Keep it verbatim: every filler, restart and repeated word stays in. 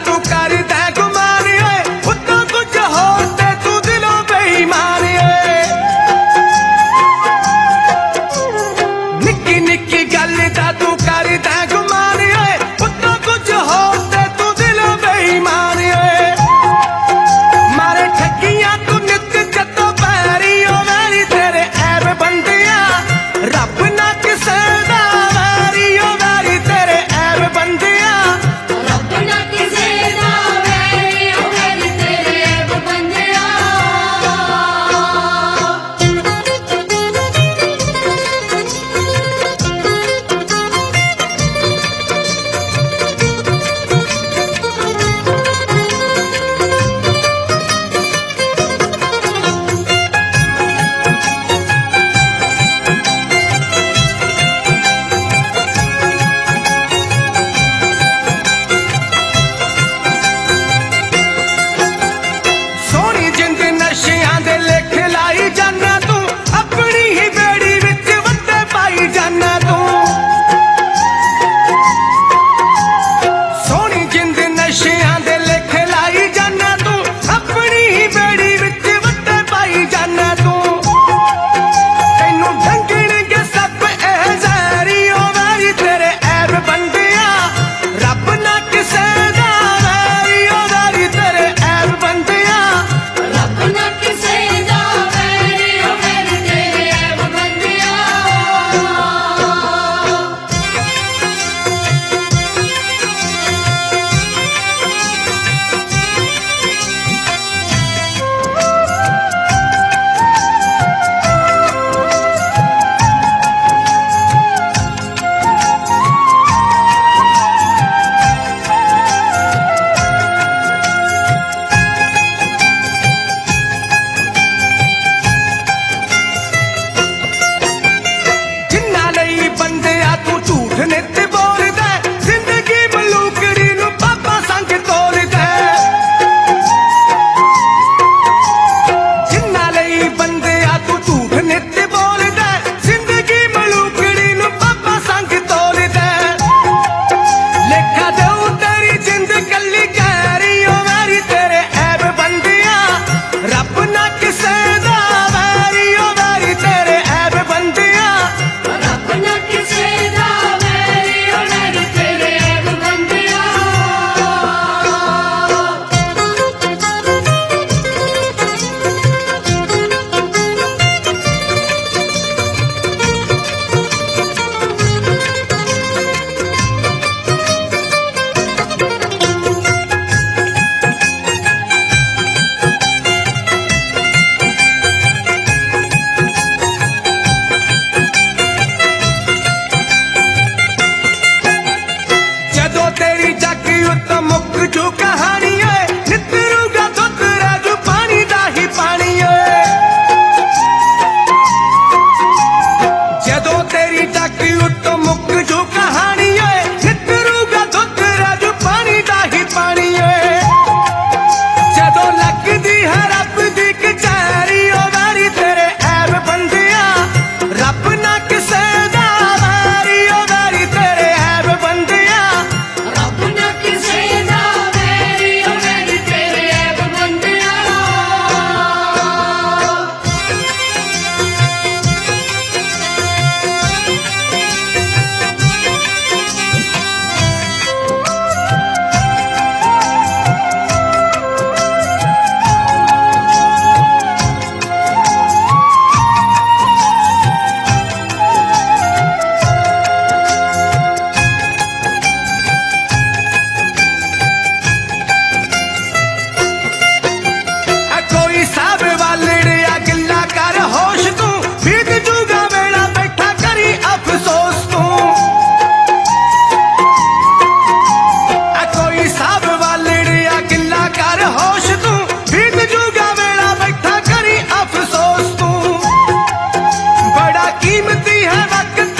तू कर दे गुमान ओए उत्तों कुछ होते तू दिलों बेईमान ओए निक्की निक्की गल दा तू कर दे गुमान ओए उत्तों कुछ होते तू दिलों बेईमान ओए मारे ठगियां तू नित जतों पैरी ओ वैरी तेरे ऐब बंदिया रब ना किसे दा वैरी ओ वैरी तेरे ऐब बंदिया रब ना किसे दा वैरी ओ वैरी तेरे ऐब बंदिया सोहनी जिंद नशियां दे लेख लाई जाना तू अपनी ही बेड़ी विच वड्डे पाई जाना तू सोहनी जिंद नशियां दे लेख लाई जाना तू अपनी ही बेड़ी विच वड्डे पाई जाना तू तैनू ढंगणगे सब एह ज़हरी ओ वैरी तेरे ऐब बंदिया रब ना किसे दा वैरी ओ वैरी तेरे ऐब बंदिया रब ना किसे दा वैरी ओ वैरी तेरे ऐब बंदिया जिन्ना लई बंदिया तू झूठ नित बोलदा जिंदगी मलूकड़ी नू पापा संग तोलदा जिन्ना लई बंदिया तू झूठ नित बोलदा जिंदगी मलूकड़ी नू पापा संग तोलदा लेखा देऊ तेरी जिंद कल्ली गहरी ओ वैरी तेरे ऐब बंदिया रब ना किसे दा वैरी ओ वैरी तेरे ऐब बंदिया रब ना किसे दा वैरी ओ वैरी तेरे ऐब बंदिया जदों तेरी जग उत्त मुक जू कहानी ओए नितरूगा दुध राजू पानी दा ही पानी ओए जदों तेरी जग उत्त मुक जू कहानी ओए नितरूगा दुध राजू पानी दा ही पानी ओए जदों लगदी है रब दी कचहरी ओ वैरी तेरे ऐब बंदिया रब ना किसे दा वैरी ओ वैरी तेरे ऐब बंदिया रब ना किसे दा वैरी ओ वैरी तेरे ऐब बंदिया आ कोई साब वालड़िया गिल्ला कर होश तू बीत जूगा वेला बैठा करी अफसोस तू आ कोई साब वालड़िया गिल्ला कर होश तू बीत जूगा वेला बैठा करी अफसोस तू बड़ा कीमती है वक्त